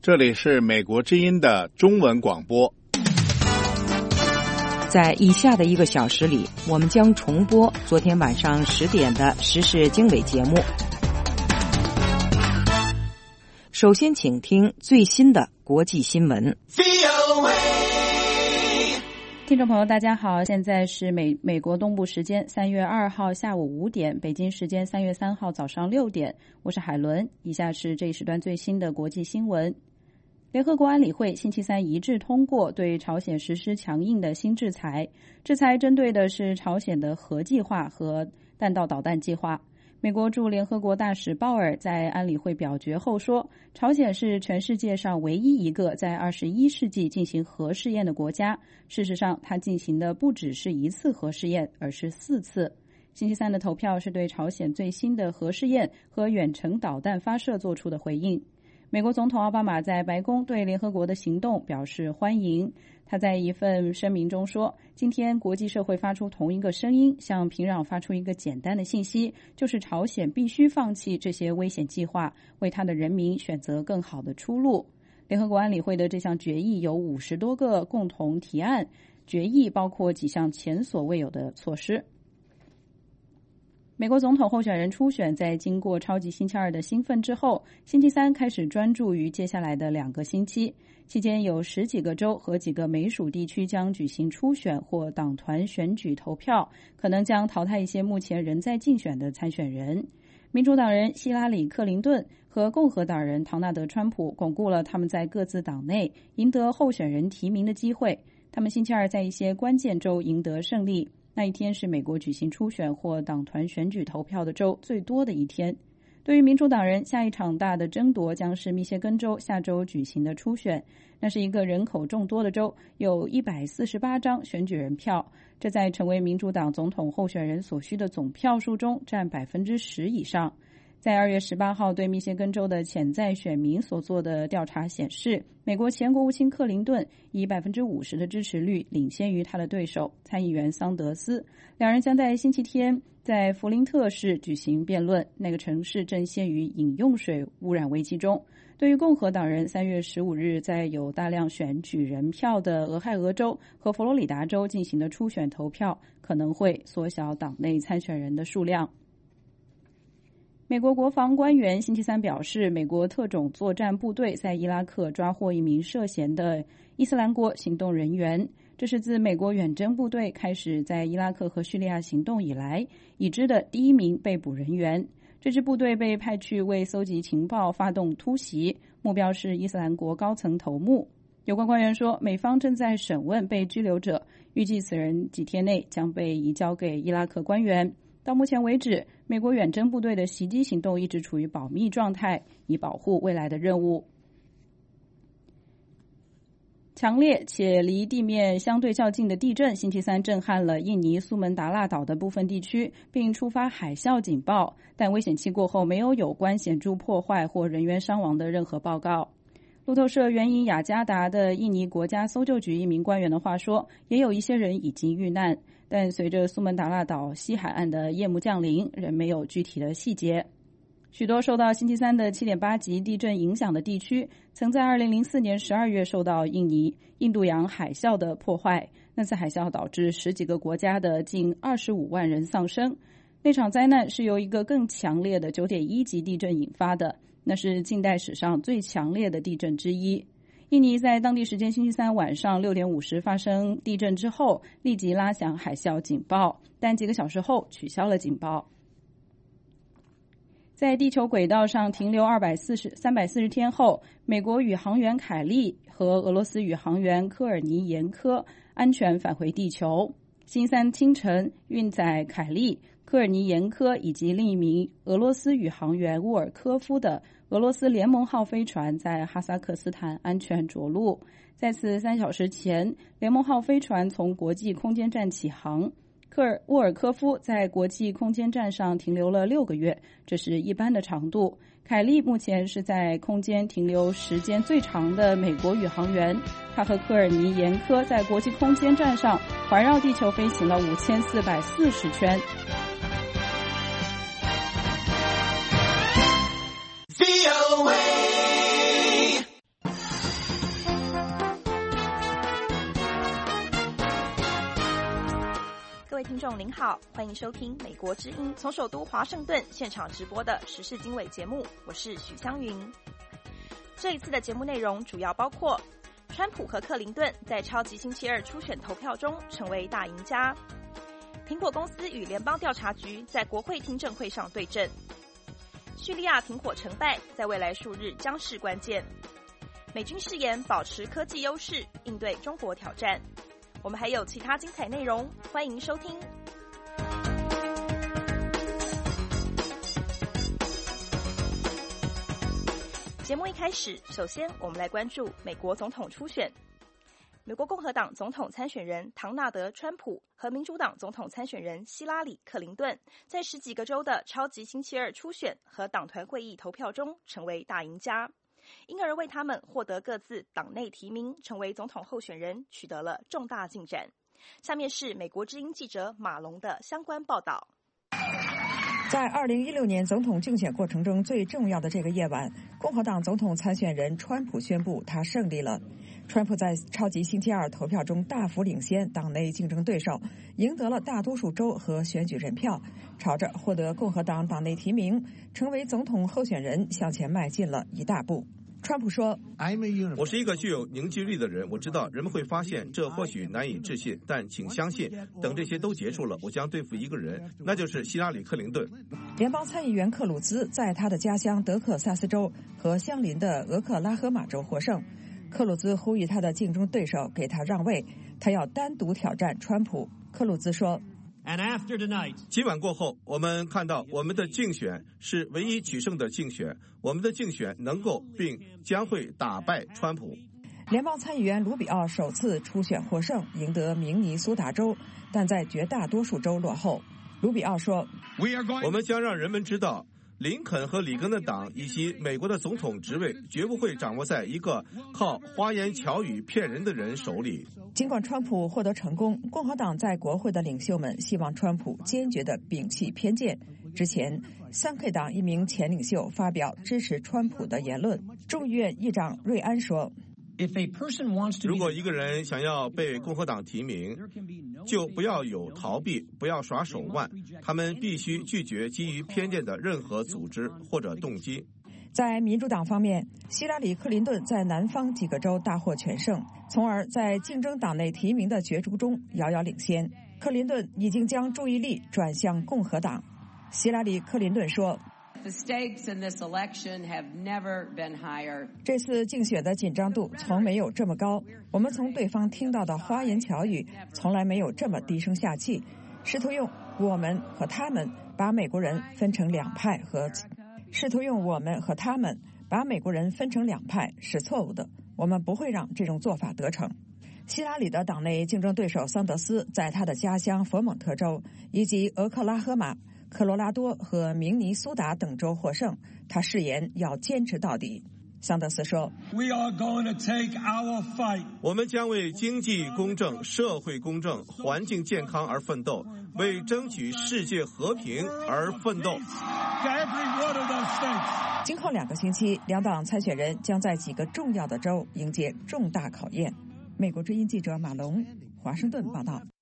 这里是美国之音的中文广播。 在以下的1个小时里，我们将重播昨天晚上10点的时事经纬节目。首先请听最新的国际新闻。 听众朋友大家好，现在是美国东部时间3月2号下午5点，北京时间3月3号早上6点，我是海伦。以下是这一时段最新的国际新闻。联合国安理会星期三一致通过对朝鲜实施强硬的新制裁，制裁针对的是朝鲜的核计划和弹道导弹计划。美国驻联合国大使鲍尔在安理会表决后说，朝鲜是全世界上唯一一个在21世纪进行核试验的国家。事实上，他进行的不只是1次核试验，而是4次。星期三的投票是对朝鲜最新的核试验和远程导弹发射做出的回应。美国总统奥巴马在白宫对联合国的行动表示欢迎。他在一份声明中说，今天国际社会发出同一个声音，向平壤发出一个简单的信息，就是朝鲜必须放弃这些危险计划，为他的人民选择更好的出路。联合国安理会的这项决议有50多个共同提案，决议包括几项前所未有的措施。美国总统候选人初选在经过超级星期二的兴奋之后，星期三开始专注于接下来的2个星期，期间有10几个州和几个美属地区将举行初选或党团选举投票，可能将淘汰一些目前仍在竞选的参选人。民主党人希拉里·克林顿和共和党人唐纳德·川普巩固了他们在各自党内赢得候选人提名的机会，他们星期二在一些关键州赢得胜利。那一天是美国举行初选或党团选举投票的州最多的一天。对于民主党人，下一场大的争夺将是密歇根州下周举行的初选。那是一个人口众多的州，有148张选举人票，这在成为民主党总统候选人所需的总票数中占10%以上。在2月18号对密歇根州的潜在选民所做的调查显示，美国前国务卿克林顿以50%的支持率领先于他的对手参议员桑德斯。两人将在星期天在弗林特市举行辩论，那个城市正陷于饮用水污染危机中。对于共和党人，3月15日在有大量选举人票的俄亥俄州和佛罗里达州进行的初选投票，可能会缩小党内参选人的数量。美国国防官员星期三表示，美国特种作战部队在伊拉克抓获一名涉嫌的伊斯兰国行动人员，这是自美国远征部队开始在伊拉克和叙利亚行动以来已知的第1名被捕人员。这支部队被派去为搜集情报发动突袭，目标是伊斯兰国高层头目。有关官员说，美方正在审问被拘留者，预计此人几天内将被移交给伊拉克官员。到目前为止，美国远征部队的袭击行动一直处于保密状态，以保护未来的任务。强烈且离地面相对较近的地震星期三震撼了印尼苏门答腊岛的部分地区，并触发海啸警报，但危险期过后没有关显著破坏或人员伤亡的任何报告。路透社援引雅加达的印尼国家搜救局一名官员的话说，也有一些人已经遇难，但随着苏门答腊岛西海岸的夜幕降临，仍没有具体的细节。许多受到星期三的7.8级地震影响的地区，曾在2004年12月受到印度洋海啸的破坏。那次海啸导致10几个国家的近25万人丧生。那场灾难是由一个更强烈的9.1级地震引发的，那是近代史上最强烈的地震之一。印尼在当地时间星期三晚上6点50发生地震之后，立即拉响海啸警报，但几个小时后取消了警报。在地球轨道上停留340天后，美国宇航员凯利和俄罗斯宇航员科尔尼延科安全返回地球。星期三清晨，运载凯利、科尔尼延科以及另一名俄罗斯宇航员沃尔科夫的俄罗斯联盟号飞船在哈萨克斯坦安全着陆。在此3小时前，联盟号飞船从国际空间站起航。沃尔科夫在国际空间站上停留了6个月，这是一般的长度。凯利目前是在空间停留时间最长的美国宇航员，他和科尔尼延科在国际空间站上环绕地球飞行了5440圈。 众您好，欢迎收听美国之音从首都华盛顿现场直播的时事经纬节目，我是许湘云。这一次的节目内容主要包括川普和克林顿在超级星期二初选投票中成为大赢家，苹果公司与联邦调查局在国会听证会上对阵，叙利亚停火成败在未来数日将是关键，美军誓言保持科技优势应对中国挑战。我们还有其他精彩内容，欢迎收听。节目一开始，首先我们来关注美国总统初选。美国共和党总统参选人唐纳德·川普和民主党总统参选人希拉里·克林顿在10几个州的超级星期二初选和党团会议投票中成为大赢家，因而为他们获得各自党内提名成为总统候选人取得了重大进展。下面是美国之音记者马龙的相关报道。 在2016年总统竞选过程中最重要的这个夜晚，共和党总统参选人川普宣布他胜利了。川普在超级星期二投票中大幅领先党内竞争对手，赢得了大多数州和选举人票，朝着获得共和党党内提名成为总统候选人向前迈进了一大步。川普说， 我是一个具有凝聚力的人，我知道人们会发现这或许难以置信，但请相信，等这些都结束了，我将对付一个人，那就是希拉里·克林顿。 联邦参议员克鲁兹在他的家乡德克萨斯州和相邻的俄克拉荷马州获胜。克鲁兹呼吁他的竞争对手给他让位，他要单独挑战川普。克鲁兹说， 今晚过后，我们看到我们的竞选是唯一取胜的竞选，我们的竞选能够并将会打败川普。 联邦参议员卢比奥首次初选获胜，赢得明尼苏达州，但在绝大多数州落后。卢比奥说， 我们将让人们知道，林肯和里根的党以及美国的总统职位绝不会掌握在一个靠花言巧语骗人的人手里。 尽管川普获得成功，共和党在国会的领袖们希望川普坚决地摒弃偏见。之前，3K 党一名前领袖发表支持川普的言论。众议院议长瑞安说， 如果一个人想要被共和党提名，就不要有逃避，不要耍手腕，他们必须拒绝基于偏见的任何组织或者动机。 在民主党方面，希拉里·克林顿在南方几个州大获全胜，从而在竞争党内提名的角逐中遥遥领先。克林顿已经将注意力转向共和党。希拉里·克林顿说，这次竞选的紧张度从没有这么高，我们从对方听到的花言巧语从来没有这么低声下气，试图用我们和他们把美国人分成两派是错误的，我们不会让这种做法得逞。希拉里的党内竞争对手桑德斯在他的家乡佛蒙特州以及俄克拉荷马、科罗拉多和明尼苏达等州获胜，他誓言要坚持到底。桑德斯说， 我们将为经济公正、社会公正、环境健康而奋斗，为争取世界和平而奋斗。 今后2个星期，两党参选人将在几个重要的州迎接重大考验。美国之音记者马龙，华盛顿报道。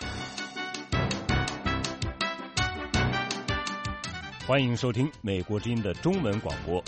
欢迎收听美国之音的中文广播。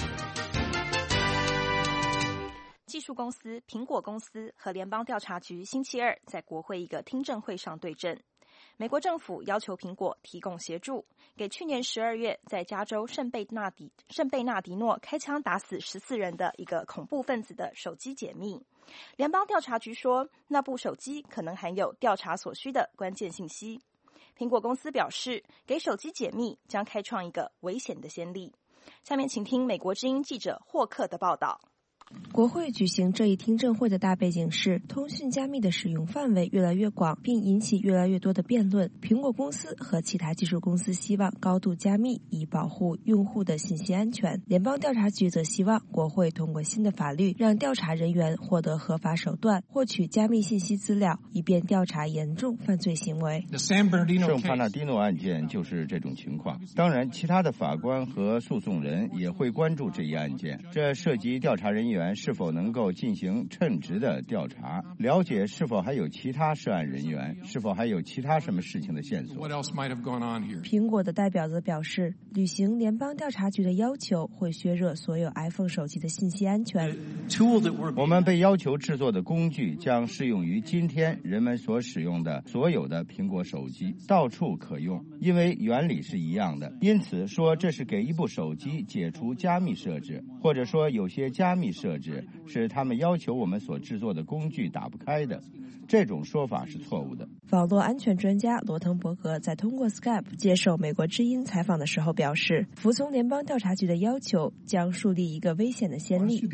技术公司苹果公司和联邦调查局星期二在国会一个听证会上对阵。美国政府要求苹果提供协助，给去年12月在加州圣贝纳迪诺开枪打死14人的一个恐怖分子的手机解密。联邦调查局说，那部手机可能含有调查所需的关键信息。苹果公司表示，给手机解密将开创一个危险的先例。下面请听美国之音记者霍克的报道。 国会举行这一听证会的大背景是，通讯加密的使用范围越来越广，并引起越来越多的辩论。苹果公司和其他技术公司希望高度加密，以保护用户的信息安全。联邦调查局则希望国会通过新的法律，让调查人员获得合法手段获取加密信息资料，以便调查严重犯罪行为。 圣帕纳迪诺案件就是这种情况。当然，其他的法官和诉讼人也会关注这一案件。这涉及调查人员员是否能够进行称职的调查，了解是否还有其他涉案人员，是否还有其他什么事情的线索。 苹果的代表则表示，履行联邦调查局的要求会削弱所有 iPhone 手机的信息安全。 我们被要求制作的工具将适用于今天人们所使用的所有的苹果手机，到处可用，因为原理是一样的。因此说这是给一部手机解除加密设置，或者说有些加密设置是他们要求我们所制作的工具打不开的，这种说法是错误的。 网络安全专家罗滕伯格在通过 Skype 接受美国之音采访的时候表示，服从联邦调查局的要求将树立一个危险的先例。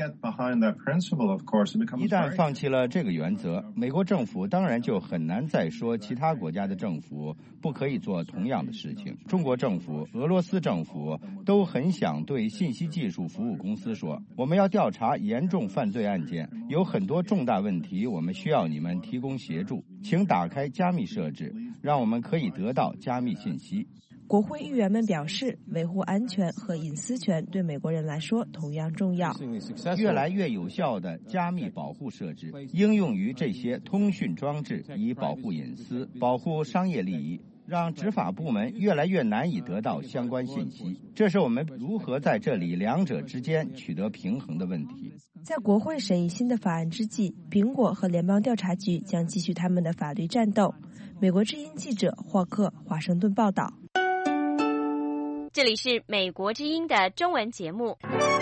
一旦放弃了这个原则，美国政府当然就很难再说其他国家的政府不可以做同样的事情。中国政府、俄罗斯政府都很想对信息技术服务公司说，我们要调查严重犯罪案件，有很多重大问题我们需要你们提供协助，请打开加密设置，让我们可以得到加密信息。 国会议员们表示，维护安全和隐私权对美国人来说同样重要。 越来越有效的加密保护设置应用于这些通讯装置，以保护隐私、保护商业利益，让执法部门越来越难以得到相关信息。这是我们如何在这里两者之间取得平衡的问题。 在国会审议新的法案之际，苹果和联邦调查局将继续他们的法律战斗。美国之音记者霍克华盛顿报道。 这里是美国之音的中文节目。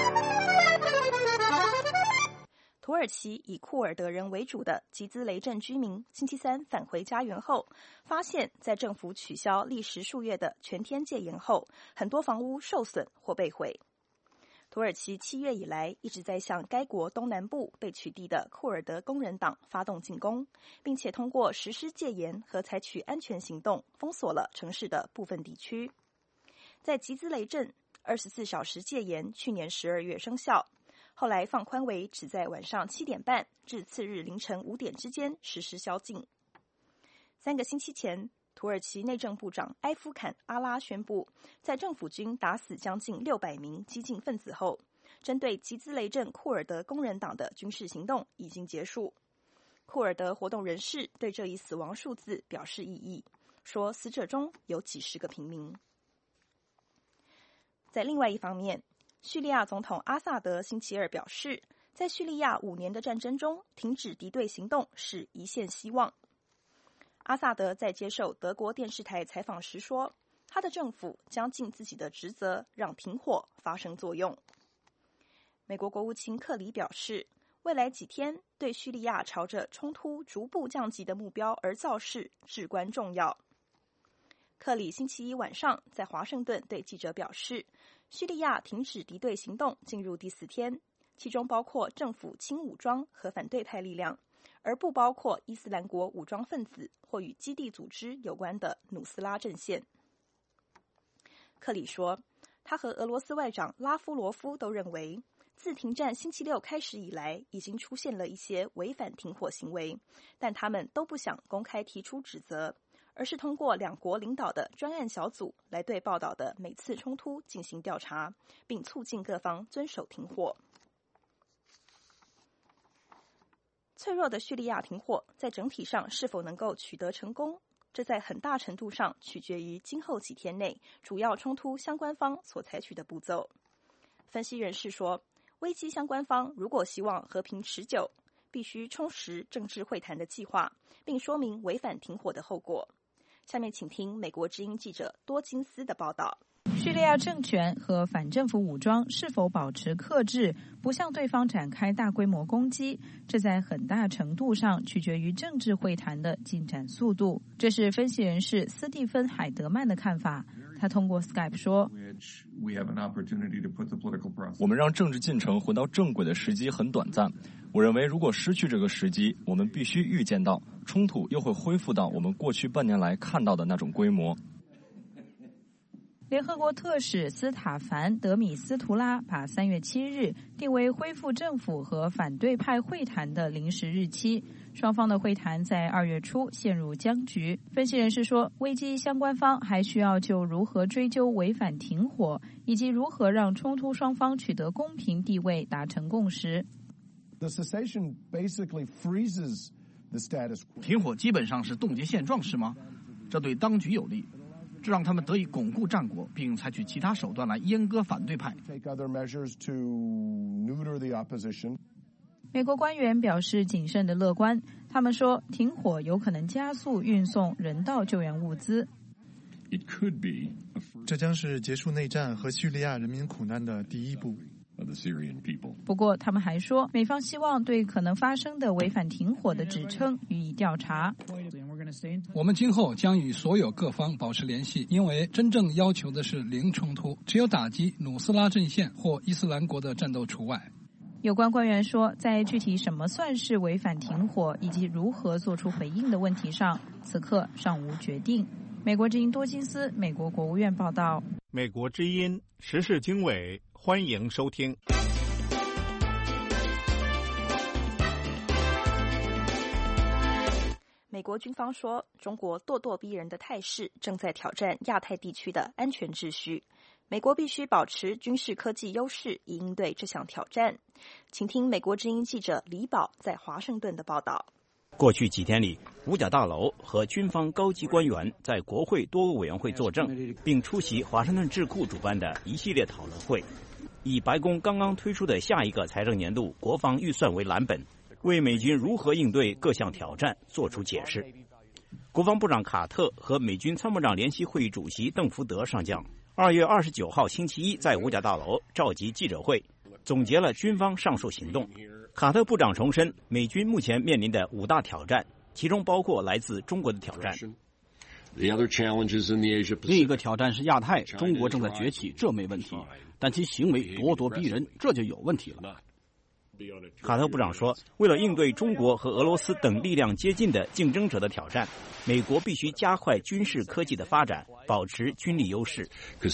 土耳其以库尔德人为主的吉兹雷镇居民星期三返回家园后，发现在政府取消历时数月的全天戒严后，很多房屋受损或被毁。土耳其7月以来一直在向该国东南部被取缔的库尔德工人党发动进攻，并且通过实施戒严和采取安全行动封锁了城市的部分地区。在吉兹雷镇，24小时戒严去年12月生效，后来放宽为只在晚上7点半至次日凌晨5点之间实施宵禁。3个星期前，土耳其内政部长埃夫坎阿拉宣布，在政府军打死将近600名激进分子后，针对吉兹雷镇库尔德工人党的军事行动已经结束。库尔德活动人士对这一死亡数字表示异议，说死者中有几十个平民。在另外一方面，叙利亚总统阿萨德星期二表示，在叙利亚5年的战争中，停止敌对行动是一线希望。阿萨德在接受德国电视台采访时说，他的政府将尽自己的职责，让停火发生作用。美国国务卿克里表示，未来几天对叙利亚朝着冲突逐步降级的目标而造势至关重要。克里星期一晚上在华盛顿对记者表示，叙利亚停止敌对行动进入第4天，其中包括政府轻武装和反对派力量，而不包括伊斯兰国武装分子或与基地组织有关的努斯拉阵线。克里说，他和俄罗斯外长拉夫罗夫都认为，自停战星期6开始以来，已经出现了一些违反停火行为，但他们都不想公开提出指责，而是通过2国领导的专案小组来对报道的每次冲突进行调查，并促进各方遵守停火。脆弱的叙利亚停火在整体上是否能够取得成功，这在很大程度上取决于今后几天内主要冲突相关方所采取的步骤。分析人士说，危机相关方如果希望和平持久，必须充实政治会谈的计划，并说明违反停火的后果。下面请听美国之音记者多金斯的报道。 叙利亚政权和反政府武装是否保持克制，不向对方展开大规模攻击，这在很大程度上取决于政治会谈的进展速度。这是分析人士斯蒂芬·海德曼的看法。他通过 Skype 说， 我们让政治进程回到正轨的时机很短暂。我认为如果失去这个时机，我们必须预见到冲突又会恢复到我们过去半年来看到的那种规模。 联合国特使斯塔凡·德米斯图拉把3月7日定为恢复政府和反对派会谈的临时日期，双方的会谈在2月初陷入僵局。分析人士说，危机相关方还需要就如何追究违反停火以及如何让冲突双方取得公平地位达成共识。 停火基本上是冻结现状，是吗？这对当局有利，这让他们得以巩固战果，并采取其他手段来阉割反对派。 美国官员表示谨慎的乐观，他们说停火有可能加速运送人道救援物资。 这将是结束内战和叙利亚人民苦难的第一步。 不过，他们还说，美方希望对可能发生的违反停火的指称予以调查。 我们今后将与所有各方保持联系，因为真正要求的是零冲突，只有打击努斯拉阵线或伊斯兰国的战斗除外。 有关官员说，在具体什么算是违反停火以及如何做出回应的问题上，此刻尚无决定。美国之音多金斯，美国国务院报道。 美国之音时事经纬，欢迎收听。 美国军方说，中国咄咄逼人的态势正在挑战亚太地区的安全秩序。美国必须保持军事科技优势，以应对这项挑战。请听美国之音记者李宝在华盛顿的报道。 过去几天里，五角大楼和军方高级官员在国会多个委员会作证，并出席华盛顿智库主办的一系列讨论会，以白宫刚刚推出的下一个财政年度国防预算为蓝本，为美军如何应对各项挑战做出解释。国防部长卡特和美军参谋长联席会议主席邓福德上将2月29号星期一在五角大楼召集记者会，总结了军方上述行动。卡特部长重申，美军目前面临的5大挑战，其中包括来自中国的挑战。 另一个挑战是亚太，中国正在崛起，这没问题，但其行为咄咄逼人，这就有问题了。 卡特部长说，为了应对中国和俄罗斯等力量接近的竞争者的挑战，美国必须加快军事科技的发展，保持军力优势。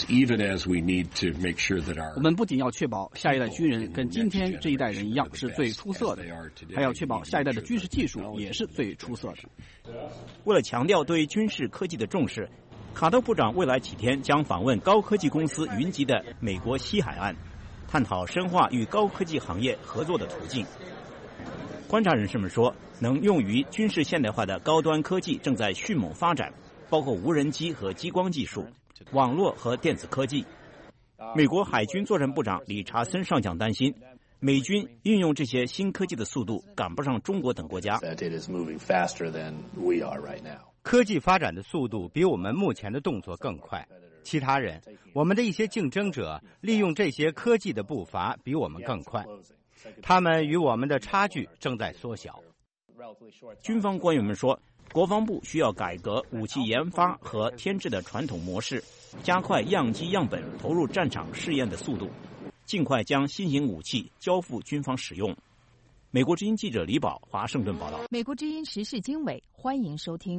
我们不仅要确保下一代军人跟今天这一代人一样是最出色的，还要确保下一代的军事技术也是最出色的。 为了强调对军事科技的重视，卡特部长未来几天将访问高科技公司云集的美国西海岸，探讨深化与高科技行业合作的途径。观察人士们说，能用于军事现代化的高端科技正在迅猛发展，包括无人机和激光技术、网络和电子科技。美国海军作战部长理查森上将担心，美军运用这些新科技的速度赶不上中国等国家。 科技发展的速度比我们目前的动作更快。其他人，我们的一些竞争者利用这些科技的步伐比我们更快，他们与我们的差距正在缩小。 军方官员们说，国防部需要改革武器研发和添置的传统模式，加快样机样本投入战场试验的速度，尽快将新型武器交付军方使用。美国之音记者李宝，华盛顿报道。 美国之音时事经纬，欢迎收听。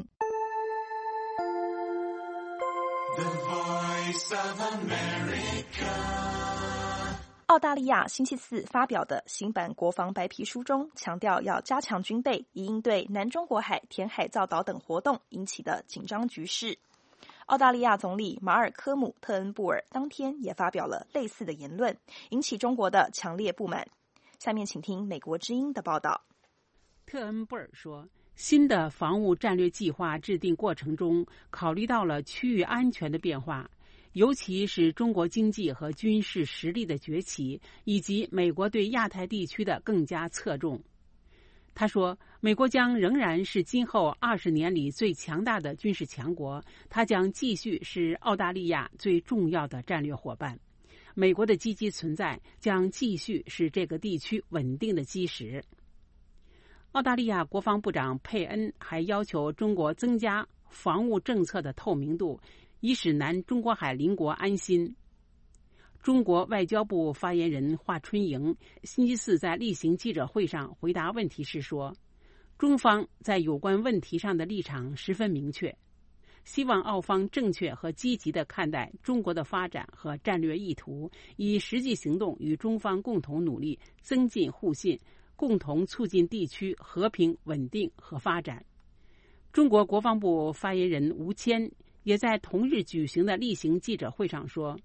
澳大利亚星期四发表的新版国防白皮书中强调，要加强军备，以应对南中国海填海造岛等活动引起的紧张局势。澳大利亚总理马尔科姆·特恩布尔当天也发表了类似的言论，引起中国的强烈不满。下面请听美国之音的报道。 特恩布尔说，新的防务战略计划制定过程中考虑到了区域安全的变化，尤其是中国经济和军事实力的崛起，以及美国对亚太地区的更加侧重。他说，美国将仍然是今后20年里最强大的军事强国，它将继续是澳大利亚最重要的战略伙伴。美国的积极存在将继续是这个地区稳定的基石。澳大利亚国防部长佩恩还要求中国增加防务政策的透明度，以使南中国海邻国安心。中国外交部发言人华春莹星期四在例行记者会上回答问题时说，中方在有关问题上的立场十分明确，希望澳方正确和积极地看待中国的发展和战略意图，以实际行动与中方共同努力，增进互信，共同促进地区和平稳定和发展。中国国防部发言人吴谦也在同日举行的例行记者会上说，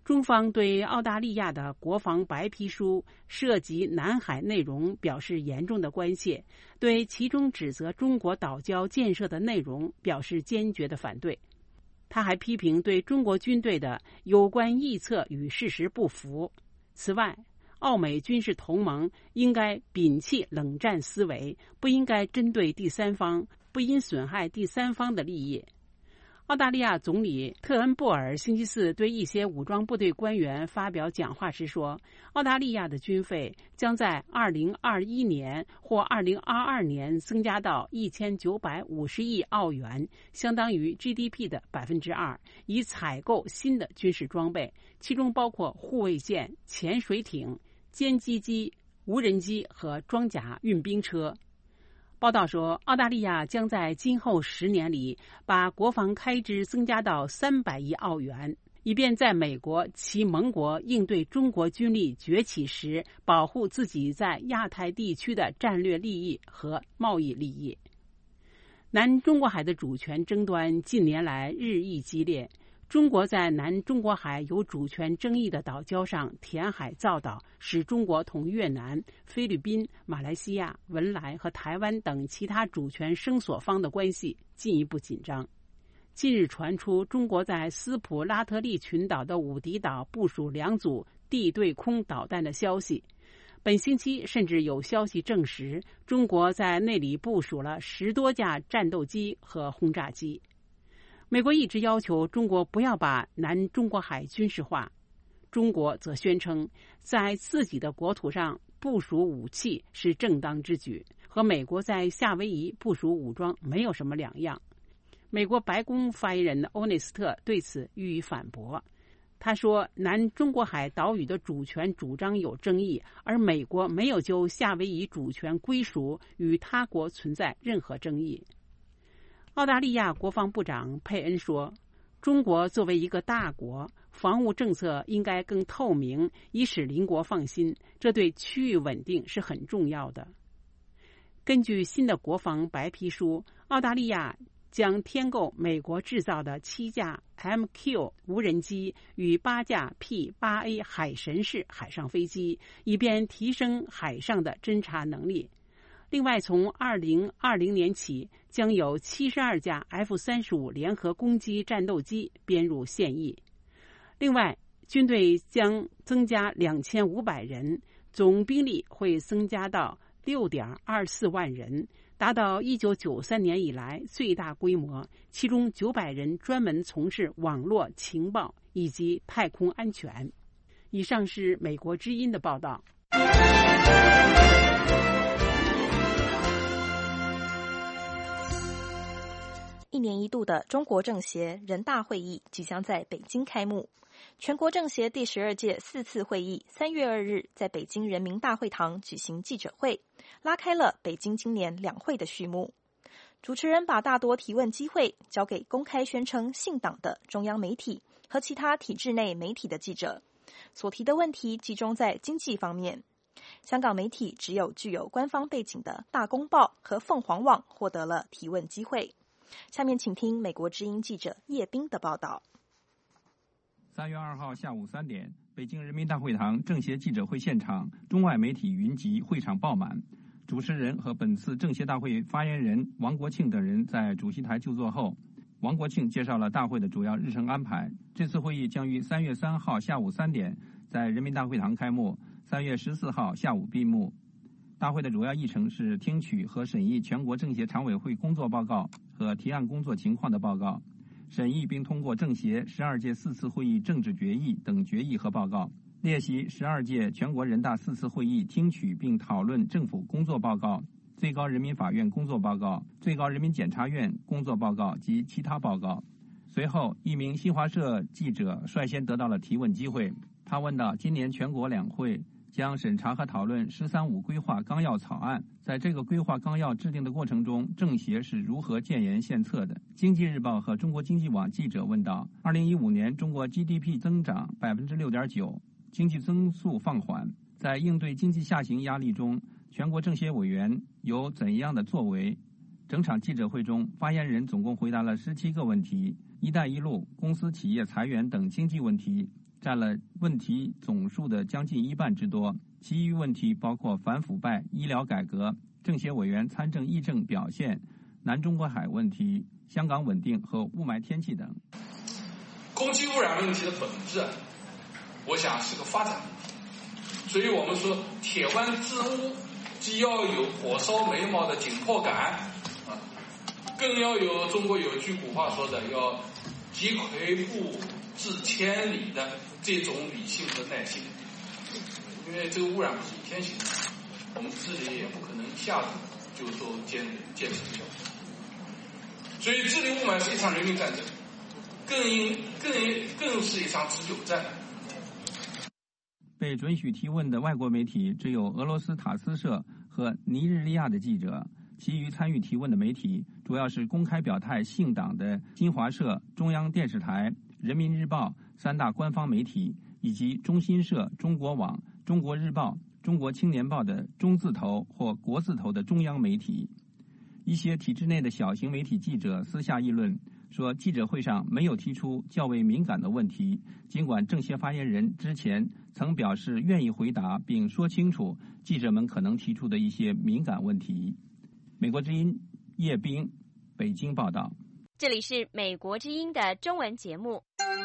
中方对澳大利亚的国防白皮书涉及南海内容表示严重的关切，对其中指责中国岛礁建设的内容表示坚决的反对。他还批评对中国军队的有关臆测与事实不符。此外，澳美军事同盟应该摒弃冷战思维，不应该针对第三方，不应损害第三方的利益。澳大利亚总理特恩布尔星期四对一些武装部队官员发表讲话时说，澳大利亚的军费将在2021年或2022年增加到1950亿澳元，相当于 GDP 的2%，以采购新的军事装备，其中包括护卫舰、潜水艇、歼击机、无人机和装甲运兵车。报道说，澳大利亚将在今后10年里把国防开支增加到300亿澳元，以便在美国其盟国应对中国军力崛起时，保护自己在亚太地区的战略利益和贸易利益。南中国海的主权争端近年来日益激烈。中国在南中国海有主权争议的岛礁上填海造岛，使中国同越南、菲律宾、马来西亚、文莱和台湾等其他主权声索方的关系进一步紧张。近日传出中国在斯普拉特利群岛的武迪岛部署2组地对空导弹的消息。本星期甚至有消息证实，中国在那里部署了10多架战斗机和轰炸机。美国一直要求中国不要把南中国海军事化，中国则宣称在自己的国土上部署武器是正当之举，和美国在夏威夷部署武装没有什么两样。美国白宫发言人欧内斯特对此予以反驳。他说，南中国海岛屿的主权主张有争议，而美国没有就夏威夷主权归属与他国存在任何争议。澳大利亚国防部长佩恩说，中国作为一个大国，防务政策应该更透明，以使邻国放心，这对区域稳定是很重要的。根据新的国防白皮书，澳大利亚将添购美国制造的7架 MQ 无人机与8架 P-8A 海神式海上飞机，以便提升海上的侦察能力。另外，从2020年起，将有72架 F-35联合攻击战斗机编入现役。另外，军队将增加2500人，总兵力会增加到6.24万人，达到1993年以来最大规模，其中900人专门从事网络情报以及太空安全。以上是美国之音的报道。 1年1度的中国政协人大会议即将在北京开幕。全国政协第12届4次会议3月2日在北京人民大会堂举行记者会，拉开了北京今年两会的序幕。主持人把大多提问机会交给公开宣称信党的中央媒体和其他体制内媒体的记者，所提的问题集中在经济方面。香港媒体只有具有官方背景的大公报和凤凰网获得了提问机会。下面请听美国之音记者叶斌的报道。 3月2号下午3点，北京人民大会堂政协记者会现场，中外媒体云集，会场爆满。主持人和本次政协大会发言人王国庆等人在主席台就座后，王国庆介绍了大会的主要日程安排。这次会议将于3月3号下午3点在人民大会堂开幕，3月14号下午闭幕。大会的主要议程是听取和审议全国政协常委会工作报告和提案工作情况的报告，审议并通过政协12届4次会议政治决议等决议和报告，列席12届全国人大4次会议听取并讨论政府工作报告、最高人民法院工作报告、最高人民检察院工作报告及其他报告。随后，一名新华社记者率先得到了提问机会。他问到，今年全国两会将审查和讨论“十三五”规划纲要草案，在这个规划纲要制定的过程中，政协是如何建言献策的？经济日报和中国经济网记者问道：2015年中国 GDP 增长 6.9%， 经济增速放缓，在应对经济下行压力中，全国政协委员有怎样的作为？整场记者会中，发言人总共回答了17个问题：“一带一路”、公司企业裁员等经济问题、 占了问题总数的将近1半之多。其余问题包括反腐败、医疗改革、政协委员参政议政表现、南中国海问题、香港稳定和雾霾天气等。 空气污染问题的本质，我想是个发展问题。所以我们说，铁腕治污既要有火烧眉毛的紧迫感更要有中国有句古话说的，要击魁不至千里的这种理性和耐性。因为这个污染不是一天形成，我们治理也不可能一下子就说建成效果。所以治理雾霾是一场人民战争，更是一场持久战。 被准许提问的外国媒体只有俄罗斯塔斯社和尼日利亚的记者，其余参与提问的媒体主要是公开表态信党的新华社、中央电视台、人民日报3大官方媒体，以及中新社、中国网、中国日报、中国青年报的中字头或国字头的中央媒体。一些体制内的小型媒体记者私下议论说，记者会上没有提出较为敏感的问题，尽管政协发言人之前曾表示愿意回答并说清楚记者们可能提出的一些敏感问题。美国之音叶冰，北京报道。 这里是美国之音的中文节目。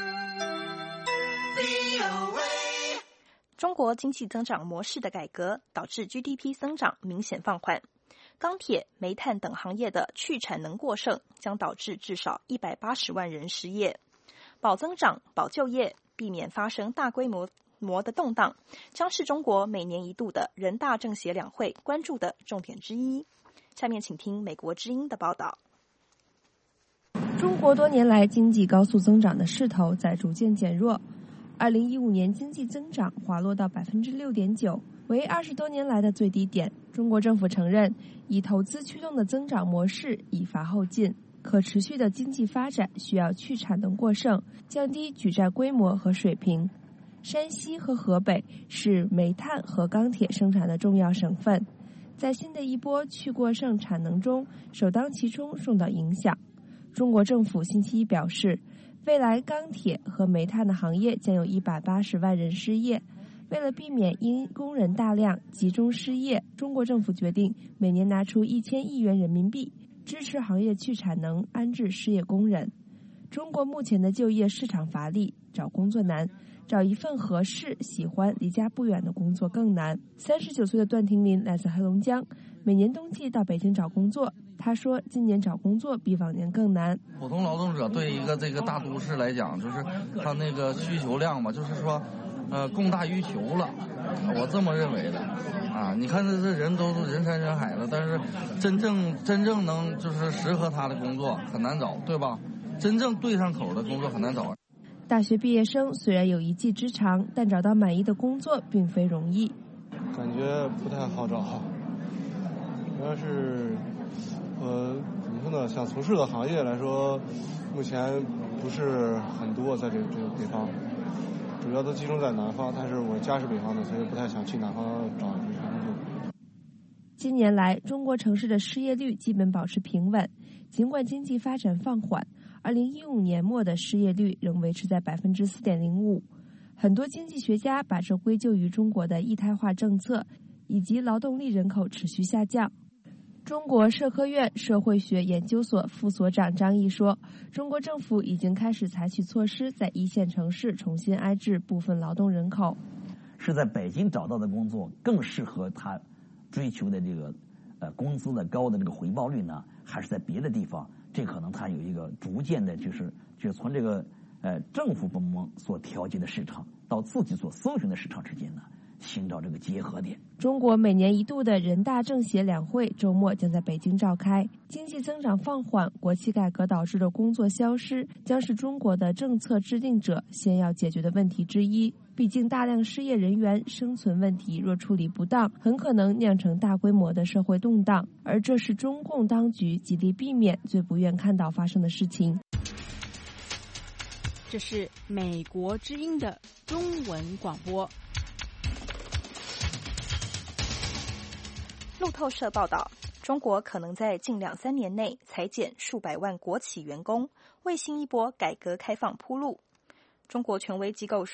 中国经济增长模式的改革导致 GDP 增长明显放缓，钢铁、煤炭等行业的去产能过剩将导致至少180万人失业。保增长、保就业，避免发生大规模的动荡，将是中国每年一度的人大政协两会关注的重点之一。下面请听美国之音的报道。 中国多年来经济高速增长的势头在逐渐减弱。2015年经济增长滑落到 6.9%， 为20多年来的最低点。中国政府承认，以投资驱动的增长模式已乏后劲，可持续的经济发展需要去产能过剩，降低举债规模和水平。山西和河北是煤炭和钢铁生产的重要省份，在新的一波去过剩产能中首当其冲受到影响。中国政府星期一表示，未来钢铁和煤炭的行业将有180万人失业。为了避免因工人大量集中失业，中国政府决定每年拿出1000亿元人民币，支持行业去产能，安置失业工人。中国目前的就业市场乏力，找工作难，找一份合适、喜欢、离家不远的工作更难。39岁的段廷林来自黑龙江，每年冬季到北京找工作。他说，今年找工作比往年更难。 普通劳动者对一个这个大都市来讲，就是他那个需求量嘛，就是说，供大于求了，我这么认为的。啊，你看这人都是人山人海的，但是真正能就是适合他的工作很难找，对吧？真正对上口的工作很难找。 大学毕业生虽然有一技之长，但找到满意的工作并非容易。 感觉不太好找，主要是怎么说呢？想从事的行业来说，目前不是很多，在这个地方，主要都集中在南方。但是我家是北方的，所以不太想去南方找工作。 近年来，中国城市的失业率基本保持平稳，尽管经济发展放缓，2015年末的失业率仍维持在 4.05%。很多经济学家把这归咎于中国的一胎化政策以及劳动力人口持续下降。中国社科院社会学研究所副所长张毅说，中国政府已经开始采取措施，在一线城市重新安置部分劳动人口。 是在北京找到的工作更适合他追求的这个工资的高的这个回报率呢，还是在别的地方？这可能它有一个逐渐的，就是从这个政府部门所调节的市场到自己所搜寻的市场之间呢，寻找这个结合点。 中国每年一度的人大政协两会周末将在北京召开。经济增长放缓、国企改革导致的工作消失，将是中国的政策制定者先要解决的问题之一。毕竟大量失业人员生存问题若处理不当，很可能酿成大规模的社会动荡，而这是中共当局极力避免、最不愿看到发生的事情。 这是美国之音的中文广播。 路透社报道，中国可能在近2-3年内裁减数百万国企员工，为新一波改革开放铺路。中国权威机构说，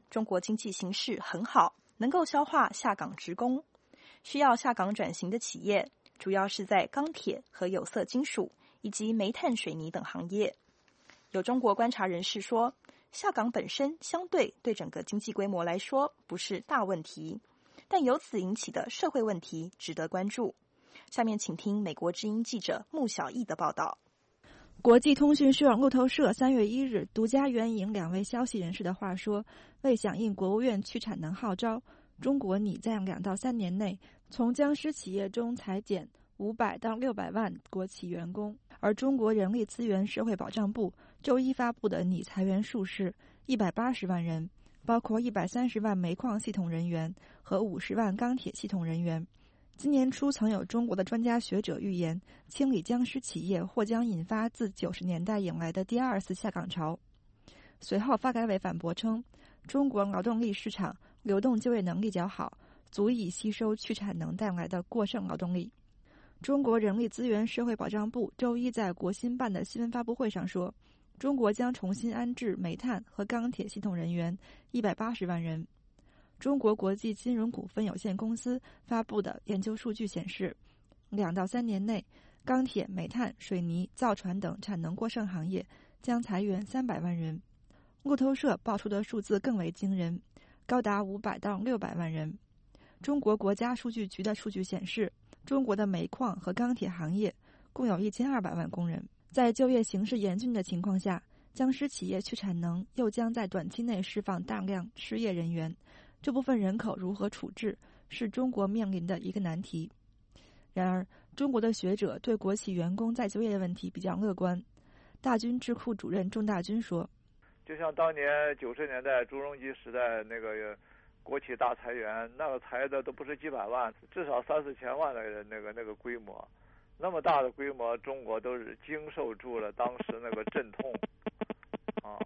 中国经济形势很好，能够消化下岗职工。需要下岗转型的企业，主要是在钢铁和有色金属以及煤炭水泥等行业。有中国观察人士说，下岗本身相对整个经济规模来说不是大问题，但由此引起的社会问题值得关注。下面请听美国之音记者穆小艺的报道。 国际通讯社路透社3月1日独家援引2位消息人士的话说，为响应国务院去产能号召，中国拟在2到3年内从僵尸企业中裁减500到600万国企员工。而中国人力资源社会保障部周一发布的拟裁员数是180万人，包括130万煤矿系统人员和50万钢铁系统人员。今年初曾有中国的专家学者预言，清理僵尸企业或将引发自90年代以来的第2次下岗潮。随后发改委反驳称，中国劳动力市场流动就业能力较好，足以吸收去产能带来的过剩劳动力。中国人力资源社会保障部周一在国新办的新闻发布会上说，中国将重新安置煤炭和钢铁系统人员180万人。中国国际金融股份有限公司发布的研究数据显示，2到3年内，钢铁、煤炭、水泥、造船等产能过剩行业将裁员300万人。路透社报出的数字更为惊人，高达500到600万人。中国国家数据局的数据显示，中国的煤矿和钢铁行业共有1200万工人。在就业形势严峻的情况下，僵尸企业去产能又将在短期内释放大量失业人员，这部分人口如何处置，是中国面临的一个难题。然而，中国的学者对国企员工再就业问题比较乐观。大军智库主任仲大军说：“ 就像当年90年代朱镕基时代那个国企大裁员，那个裁的都不是几百万，至少3-4千万的那个规模，那么大的规模，中国都是经受住了当时那个阵痛啊。”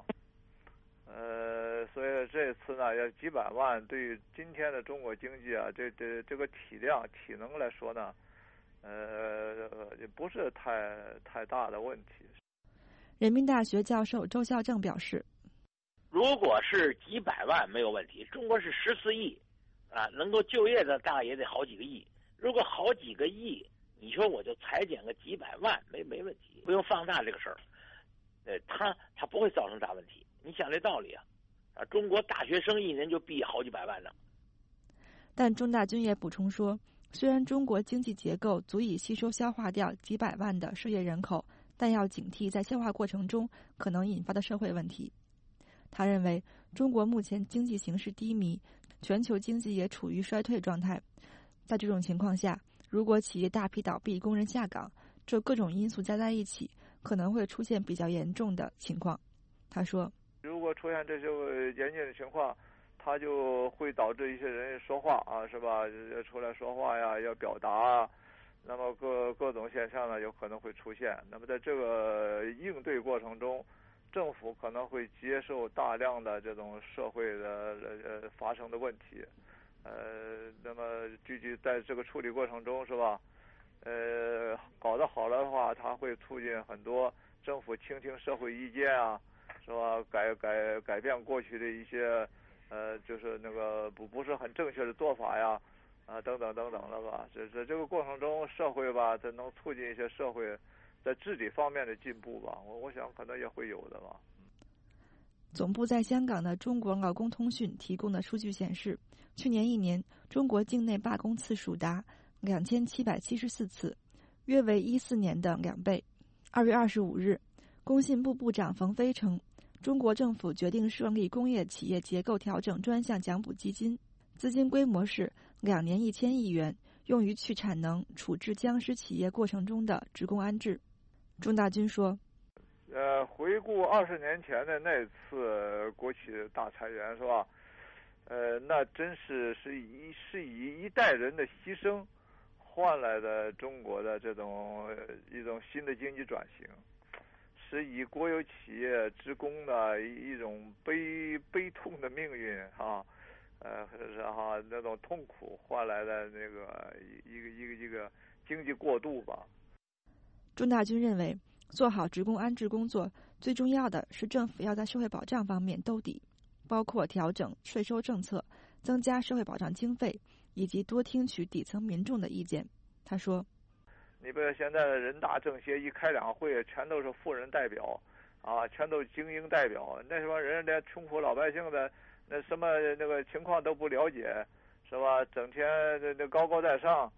所以这次呢，要几百万，对于今天的中国经济啊，这个体能来说呢，也不是太大的问题。 人民大学教授周孝正表示， 如果是几百万没有问题，中国是14亿啊，能够就业的大概也得好几个亿。如果好几个亿，你说我就裁减个几百万，没问题，不用放大这个事儿。它不会造成大问题。你想这道理啊，中国大学生一年就毕好几百万呢。 但钟大军也补充说，虽然中国经济结构足以吸收消化掉几百万的失业人口，但要警惕在消化过程中可能引发的社会问题。他认为，中国目前经济形势低迷，全球经济也处于衰退状态。在这种情况下，如果企业大批倒闭、工人下岗，这各种因素加在一起，可能会出现比较严重的情况。他说， 如果出现这些严峻的情况，它就会导致一些人说话啊，是吧？出来说话呀，要表达啊，那么各种现象呢，有可能会出现。那么在这个应对过程中，政府可能会接受大量的这种社会的发生的问题，那么具体在这个处理过程中，是吧？搞得好了的话，它会促进很多政府倾听社会意见啊，是吧？改变过去的一些就是那个不是很正确的做法呀，等等的吧。这个过程中，社会吧，它能促进一些社会在治理方面的进步吧。我想可能也会有的吧。 总部在香港的中国劳工通讯提供的数据显示，去年1年，中国境内罢工次数达2774次，约为14年的2倍。2月25日，工信部部长冯飞称，中国政府决定设立工业企业结构调整专项奖补基金，资金规模是2年1000亿元，用于去产能、处置僵尸企业过程中的职工安置。钟大军说， 回顾20年前的那次国企大裁员，是吧？那真是以一代人的牺牲换来的中国的这种一种新的经济转型，是以国有企业职工的一种悲痛的命运哈，是哈那种痛苦换来的那个一个经济过渡吧。 钟大军认为，做好职工安置工作，最重要的是政府要在社会保障方面兜底， 包括调整税收政策、增加社会保障经费，以及多听取底层民众的意见。他说：“ 你比如现在的人大政协一开两会，全都是富人代表，啊，全都精英代表，那什么人连穷苦老百姓的那什么那个情况都不了解，是吧？整天那高高在上。”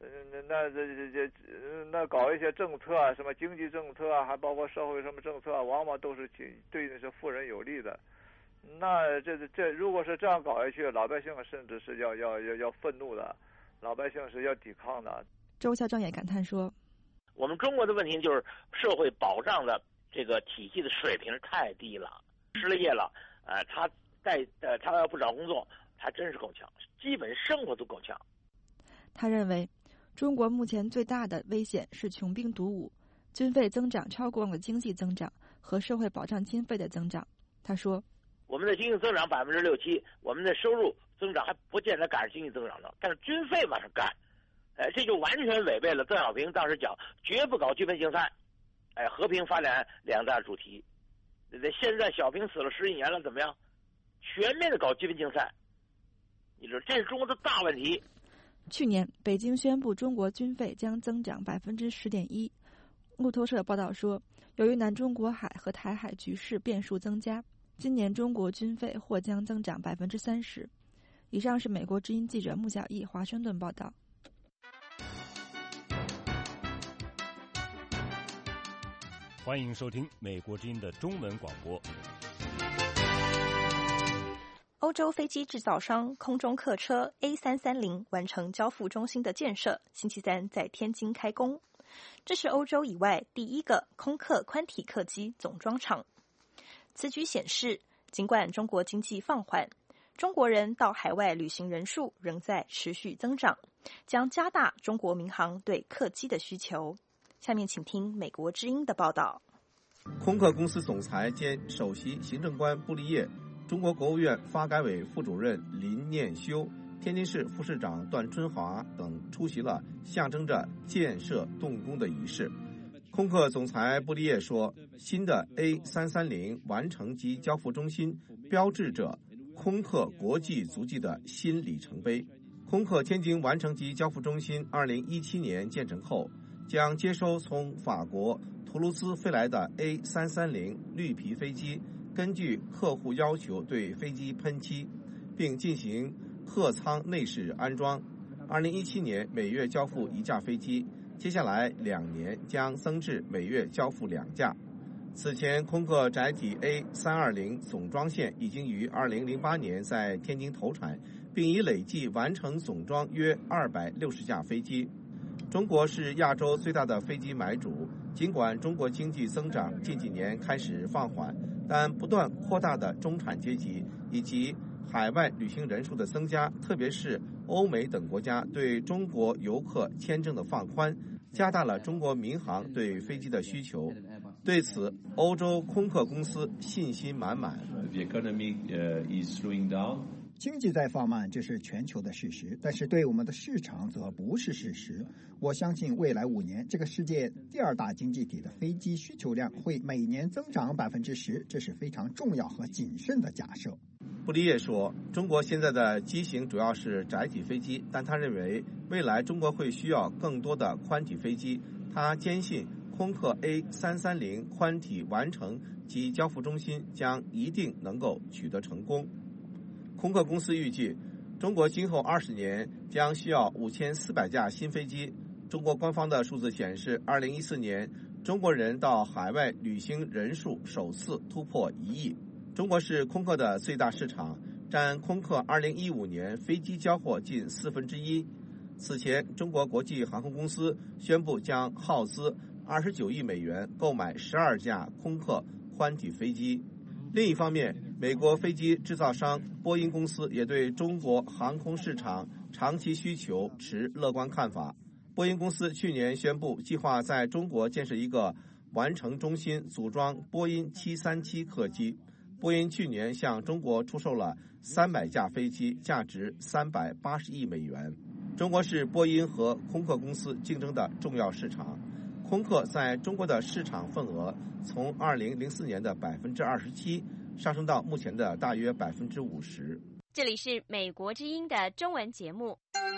那搞一些政策啊，什么经济政策啊，还包括社会什么政策啊，往往都是对那些富人有利的。那这如果是这样搞下去，老百姓甚至是要愤怒的，老百姓是要抵抗的。 周校长也感叹说：“ 我们中国的问题就是社会保障的这个体系的水平太低了，失了业了，他要不找工作，还真是够呛，基本生活都够呛。” 他认为，中国目前最大的危险是穷兵黩武，军费增长超过了经济增长和社会保障经费的增长。他说：“ 我们的经济增长6%、7%，我们的收入增长还不见得赶上经济增长的，但是军费往上干，这就完全违背了邓小平当时讲绝不搞军备竞赛，和平发展2大主题。现在小平死了11年了，怎么样？全面的搞军备竞赛，你说这是中国的大问题。” 去年，北京宣布中国军费将增长10.1%。路透社报道说，由于南中国海和台海局势变数增加，今年中国军费或将增长30%。以上是美国之音记者穆小艺华盛顿报道。 欢迎收听美国之音的中文广播。 欧洲飞机制造商空中客车 A330 完成交付中心的建设，星期三在天津开工。这是欧洲以外第一个空客宽体客机总装厂。此举显示，尽管中国经济放缓，中国人到海外旅行人数仍在持续增长，将加大中国民航对客机的需求。下面请听美国之音的报道。 空客公司总裁兼首席行政官布利叶，中国国务院发改委副主任林念修，天津市副市长段春华等出席了象征着建设动工的仪式。空客总裁布利叶说，新的 A330 完成及交付中心标志着空客国际足迹的新里程碑。空客天津完成及交付中心2017年建成后，将接收从法国图卢兹飞来的 A330 绿皮飞机，根据客户要求对飞机喷漆，并进行客舱内饰安装。2017年每月交付1架飞机，接下来2年将增至每月交付2架。此前，空客载体 A320 总装线已经于2008年在天津投产，并已累计完成总装约260架飞机。中国是亚洲最大的飞机买主，尽管中国经济增长近几年开始放缓，但不断扩大的中产阶级以及海外旅行人数的增加，特别是欧美等国家对中国游客签证的放宽，加大了中国民航对飞机的需求。对此，欧洲空客公司信心满满。 经济在放慢，这是全球的事实，但是对我们的市场则不是事实。我相信未来5年，这个世界第2大经济体的飞机需求量会每年增长10%，这是非常重要和谨慎的假设。 布利叶说，中国现在的机型主要是窄体飞机，但他认为未来中国会需要更多的宽体飞机。他坚信空客 A330 宽体完成及交付中心将一定能够取得成功。空客公司预计，中国今后20年将需要5400架新飞机。中国官方的数字显示，2014年中国人到海外旅行人数首次突破1亿。中国是空客的最大市场，占空客2015年飞机交货近1/4。此前，中国国际航空公司宣布将耗资29亿美元购买12架空客宽体飞机。另一方面，美国飞机制造商波音公司也对中国航空市场长期需求持乐观看法。波音公司去年宣布，计划在中国建设一个完成中心，组装波音737客机。波音去年向中国出售了300架飞机，价值380亿美元。中国是波音和空客公司竞争的重要市场。空客在中国的市场份额从2004年的27%， 上升到目前的大约50%。 这里是美国之音的中文节目。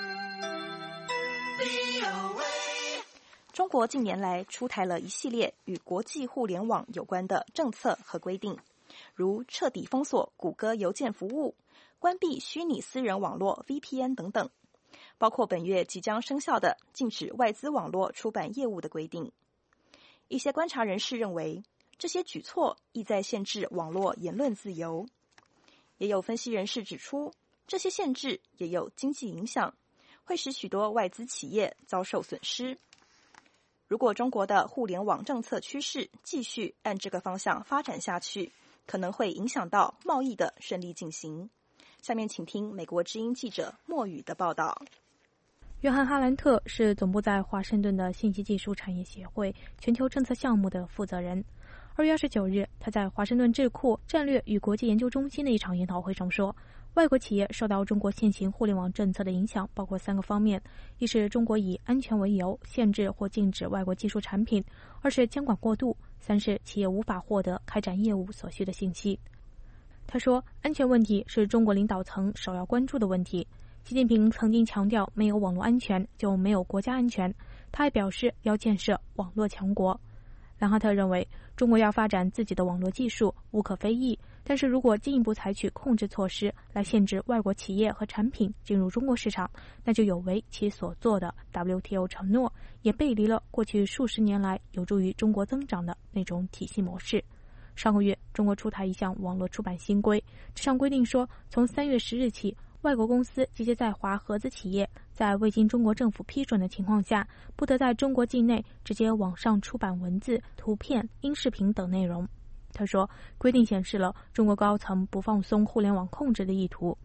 中国近年来出台了一系列与国际互联网有关的政策和规定，如彻底封锁谷歌邮件服务、关闭虚拟私人网络 VPN 等等，包括本月即将生效的禁止外资网络出版业务的规定。一些观察人士认为，这些举措意在限制网络言论自由。也有分析人士指出，这些限制也有经济影响，会使许多外资企业遭受损失。如果中国的互联网政策趋势继续按这个方向发展下去，可能会影响到贸易的顺利进行。下面请听美国之音记者莫宇的报道。 约翰·哈兰特是总部在华盛顿的信息技术产业协会全球政策项目的负责人。2月29日，他在华盛顿智库战略与国际研究中心的一场研讨会上说，外国企业受到中国现行互联网政策的影响包括3个方面：一是中国以安全为由限制或禁止外国技术产品；2是监管过度；3是企业无法获得开展业务所需的信息。他说，安全问题是中国领导层首要关注的问题。习近平曾经强调，没有网络安全就没有国家安全。他还表示要建设网络强国。兰哈特认为，中国要发展自己的网络技术无可非议，但是如果进一步采取控制措施来限制外国企业和产品进入中国市场，那就有违其所做的 WTO 承诺，也背离了过去数十年来有助于中国增长的那种体系模式。上个月，中国出台一项网络出版新规，这项规定说，从3月10日起，外国公司及其在华合资企业在未经中国政府批准的情况下，不得在中国境内直接网上出版文字、图片、音视频等内容。他说，规定显示了中国高层不放松互联网控制的意图。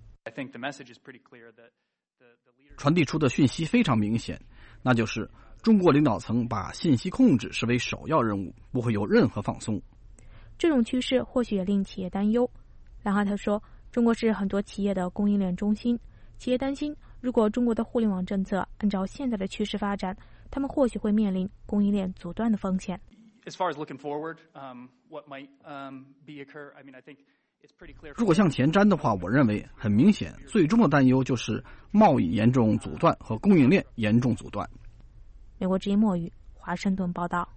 传递出的讯息非常明显，那就是中国领导层把信息控制视为首要任务，不会有任何放松。 这种趋势或许也令企业担忧。兰哈特说，中国是很多企业的供应链中心，企业担心，如果中国的互联网政策按照现在的趋势发展，他们或许会面临供应链阻断的风险。 如果向前瞻的话，我认为很明显，最终的担忧就是贸易严重阻断和供应链严重阻断。 美国之音莫宇，华盛顿报道。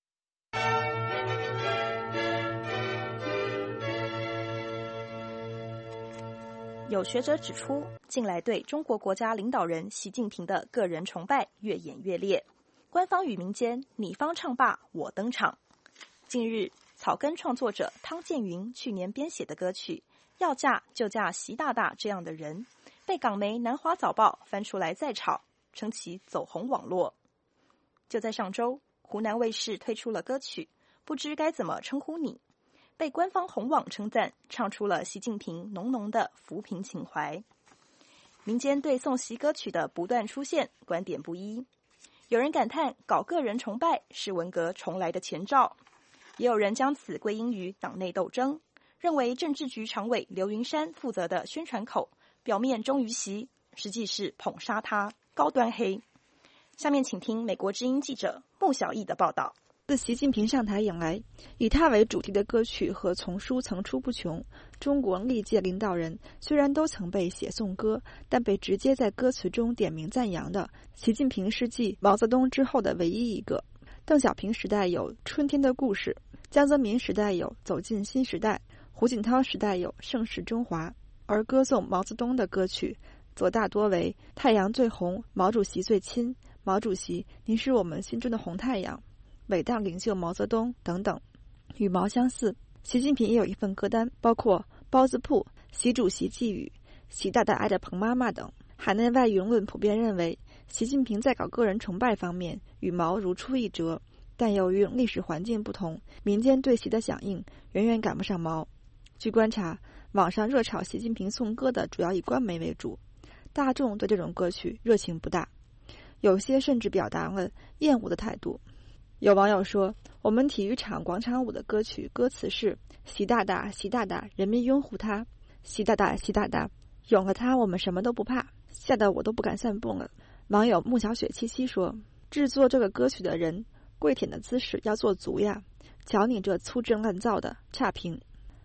有学者指出，近来对中国国家领导人习近平的个人崇拜越演越烈，官方与民间你方唱罢我登场。近日，草根创作者汤建云去年编写的歌曲《要嫁就嫁习大大这样的人》，被港媒《南华早报》翻出来再炒，称其走红网络。就在上周，湖南卫视推出了歌曲《不知该怎么称呼你》，被官方红网称赞，唱出了习近平浓浓的扶贫情怀。民间对宋习歌曲的不断出现观点不一，有人感叹搞个人崇拜是文革重来的前兆，也有人将此归因于党内斗争，认为政治局常委刘云山负责的宣传口表面忠于习，实际是捧杀他，高端黑。下面请听美国之音记者穆小艺的报道。 自习近平上台以来，以他为主题的歌曲和丛书层出不穷。中国历届领导人虽然都曾被写颂歌，但被直接在歌词中点名赞扬的，习近平是继毛泽东之后的唯一一个。邓小平时代有《春天的故事》，江泽民时代有《走进新时代》，胡锦涛时代有《盛世中华》，而歌颂毛泽东的歌曲则大多为《太阳最红，毛主席最亲》，毛主席，您是我们心中的红太阳，伟大领袖毛泽东等等。与毛相似，习近平也有一份歌单，包括包子铺、习主席寄语、习大大爱的彭妈妈等。海内外舆论普遍认为，习近平在搞个人崇拜方面与毛如出一辙，但由于历史环境不同，民间对习的响应远远赶不上毛。据观察，网上热炒习近平颂歌的主要以官媒为主，大众对这种歌曲热情不大，有些甚至表达了厌恶的态度。有网友说，我们体育场广场舞的歌曲歌词是习大大习大大，人民拥护他，习大大习大大，有了他我们什么都不怕，吓得我都不敢散步了。网友穆小雪77说，制作这个歌曲的人跪舔的姿势要做足呀，瞧你这粗制滥造的差评。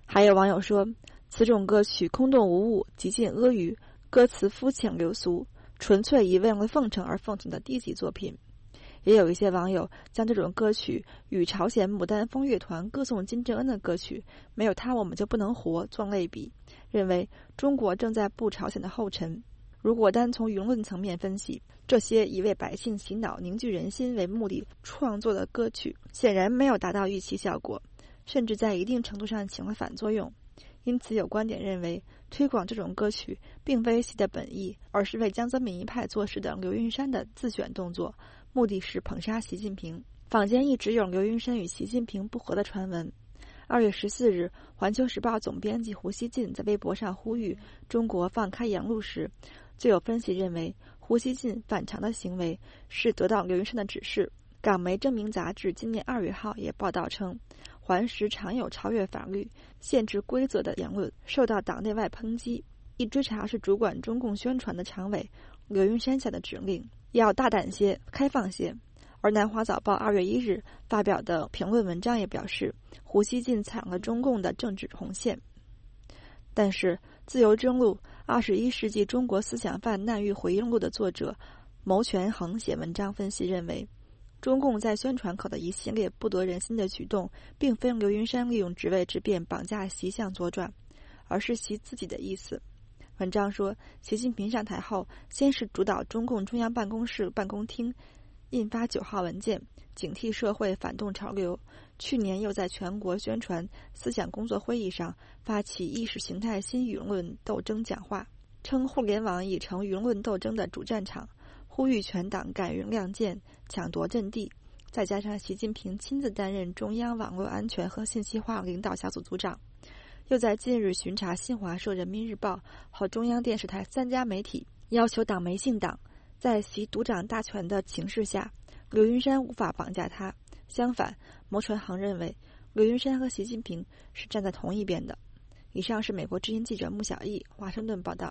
还有网友说，此种歌曲空洞无物，极尽阿谀，歌词肤浅流俗，纯粹以为了奉承而奉承的低级作品。也有一些网友将这种歌曲与朝鲜牡丹风乐团歌颂金正恩的歌曲“没有他我们就不能活”做类比，认为中国正在步朝鲜的后尘。如果单从舆论层面分析，这些以为百姓洗脑、凝聚人心为目的创作的歌曲，显然没有达到预期效果，甚至在一定程度上起了反作用。因此，有观点认为，推广这种歌曲并非其的本意，而是为江泽民一派做事的刘云山的自选动作，目的是捧杀习近平。坊间一直有刘云山与习近平不和的传闻。2月14日，《环球时报》总编辑胡锡进在微博上呼吁中国放开言路时，就有分析认为，胡锡进反常的行为是得到刘云山的指示。港媒《证明》杂志今年2月号也报道称，环时常有超越法律、限制规则的言论受到党内外抨击。一追查是主管中共宣传的常委刘云山下的指令，要大胆些、开放些。而南华早报2月1日发表的评论文章也表示，胡锡进踩了中共的政治红线。但是，自由之路21世纪中国思想犯难狱回忆录的作者牟权衡写文章分析认为，中共在宣传口的一系列不得人心的举动，并非刘云山利用职位之便绑架习向左转，而是习自己的意思。文章说，习近平上台后，先是主导中共中央办公室办公厅印发9号文件，警惕社会反动潮流。去年又在全国宣传思想工作会议上发起意识形态新舆论斗争讲话，称互联网已成舆论斗争的主战场，呼吁全党敢于亮剑，抢夺阵地。再加上习近平亲自担任中央网络安全和信息化领导小组组长，又在近日巡查新华社、人民日报和中央电视台3家媒体，要求党媒信党。在习独掌大权的情势下，刘云山无法绑架他。相反，牟权衡认为，刘云山和习近平是站在同一边的。以上是美国之音记者穆小艺华盛顿报道。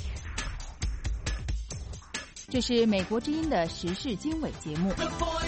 这是美国之音的时事经纬节目。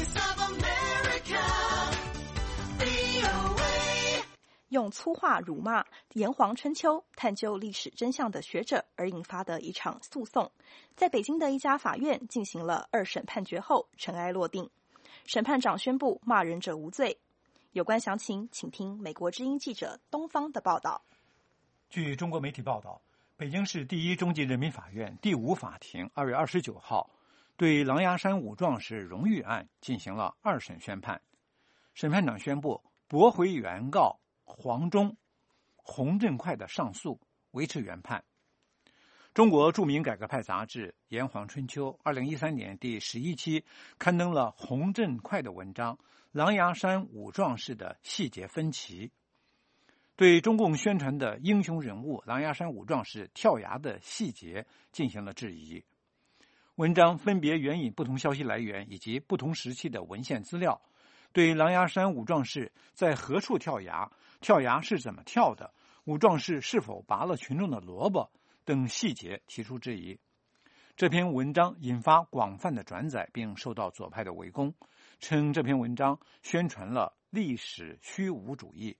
用粗话辱骂炎黄春秋、探究历史真相的学者而引发的一场诉讼，在北京的一家法院进行了2审判决后，尘埃落定。审判长宣布骂人者无罪。有关详情，请听美国之音记者东方的报道。 据中国媒体报道，北京市第一中级人民法院第5法庭2月29号对狼牙山5壮士荣誉案进行了2审宣判。审判长宣布驳回原告黄忠、洪振快的上诉，维持原判。中国著名改革派杂志《炎黄春秋》2013年第11期刊登了洪振快的文章《狼牙山5壮士的细节分歧》，对中共宣传的英雄人物狼牙山5壮士跳崖的细节进行了质疑。文章分别援引不同消息来源以及不同时期的文献资料，对狼牙山5壮士在何处跳崖、跳崖是怎么跳的、5壮士是否拔了群众的萝卜等细节提出质疑。这篇文章引发广泛的转载，并受到左派的围攻，称这篇文章宣传了历史虚无主义。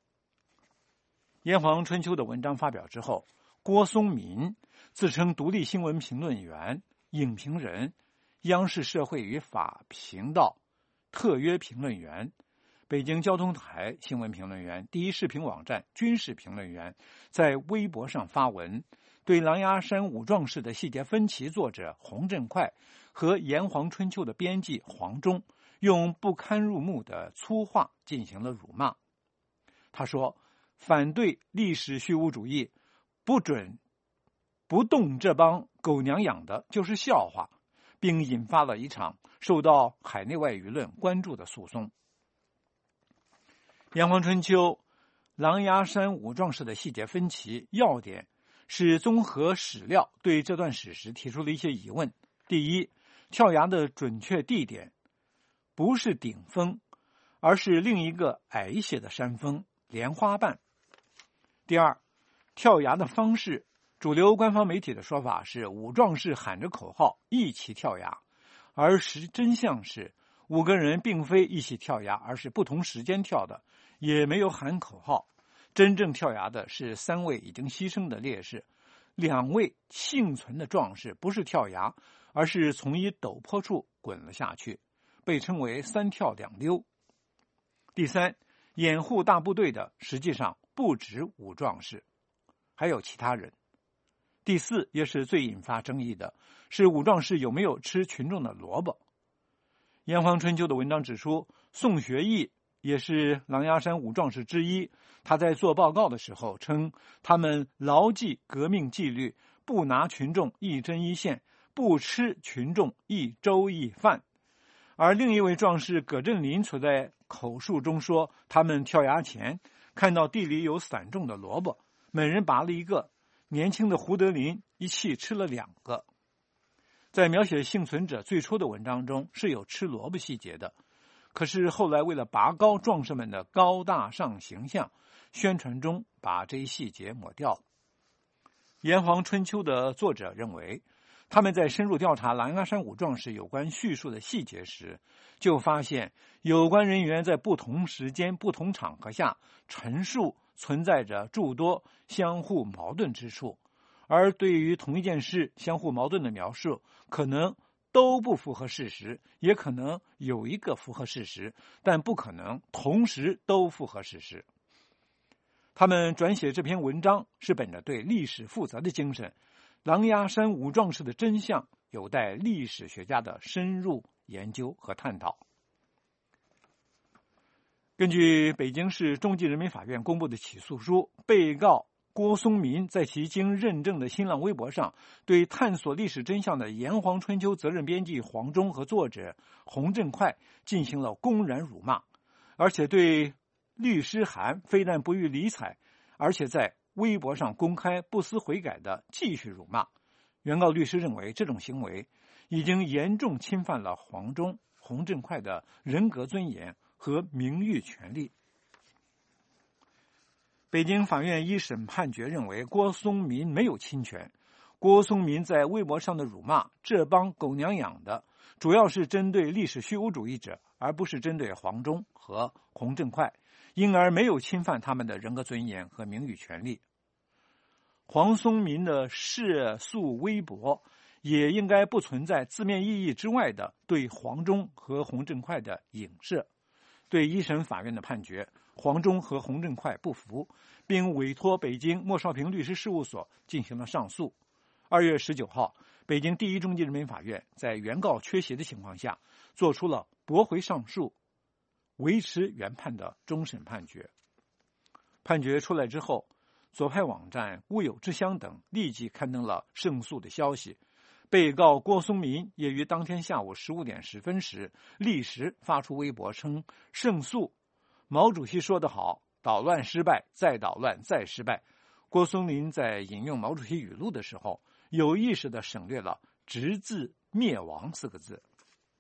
炎黄春秋的文章发表之后，郭松民自称独立新闻评论员、影评人、央视社会与法频道特约评论员、北京交通台新闻评论员、第一视频网站军事评论员，在微博上发文，对狼牙山5壮士的细节分歧作者洪振快和炎黄春秋的编辑黄忠用不堪入目的粗话进行了辱骂。他说，反对历史虚无主义，不动这帮狗娘养的就是笑话，并引发了一场受到海内外舆论关注的诉讼。炎黄春秋狼牙山5壮士的细节分歧要点是综合史料对这段史实提出了一些疑问。第一，跳崖的准确地点不是顶峰，而是另一个矮些的山峰莲花瓣。第二，跳崖的方式，主流官方媒体的说法是5壮士喊着口号一起跳崖，而真相是5个人并非一起跳崖，而是不同时间跳的，也没有喊口号。 真正跳崖的是3位已经牺牲的烈士，2位幸存的壮士不是跳崖，而是从一陡坡处滚了下去，被称为3跳2溜。第三，掩护大部队的实际上不止5壮士，还有其他人。第四，也是最引发争议的，是5壮士有没有吃群众的萝卜。炎黄春秋的文章指出，宋学义也是狼牙山5壮士之一，他在做报告的时候称，他们牢记革命纪律，不拿群众一针一线，不吃群众一粥一饭。而另一位壮士葛振林则在口述中说，他们跳崖前看到地里有散种的萝卜，每人拔了一个，年轻的胡德林一气吃了2个。在描写幸存者最初的文章中是有吃萝卜细节的，可是后来为了拔高壮士们的高大上形象，宣传中把这一细节抹掉了。炎黄春秋的作者认为，他们在深入调查狼牙山5壮士有关叙述的细节时，就发现有关人员在不同时间、不同场合下陈述存在着诸多相互矛盾之处，而对于同一件事相互矛盾的描述，可能都不符合事实，也可能有一个符合事实，但不可能同时都符合事实。他们转写这篇文章是本着对历史负责的精神，狼牙山5壮士的真相有待历史学家的深入研究和探讨。根据北京市中级人民法院公布的起诉书，被告郭松民在其经认证的新浪微博上，对探索历史真相的炎黄春秋责任编辑黄忠和作者洪振快进行了公然辱骂，而且对律师函非但不予理睬，而且在微博上公开不思悔改的继续辱骂。原告律师认为，这种行为已经严重侵犯了黄忠、洪振快的人格尊严和名誉权利。北京法院一审判决认为，郭松民没有侵权。郭松民在微博上的辱骂，这帮狗娘养的，主要是针对历史虚无主义者，而不是针对黄忠和洪振快，因而没有侵犯他们的人格尊严和名誉权利。黄松民的涉诉微博也应该不存在字面意义之外的对黄忠和洪振快的影射。对一审法院的判决，黄忠和洪振快不服，并委托北京莫少平律师事务所进行了上诉。2月19号，北京第一中级人民法院在原告缺席的情况下，作出了驳回上诉、维持原判的终审判决。判决出来之后，左派网站乌有之乡等立即刊登了胜诉的消息。被告郭松民也于当天下午15点10分时立时发出微博称，胜诉，毛主席说得好，捣乱失败，再捣乱，再失败。郭松民在引用毛主席语录的时候，有意识地省略了直至灭亡4个字。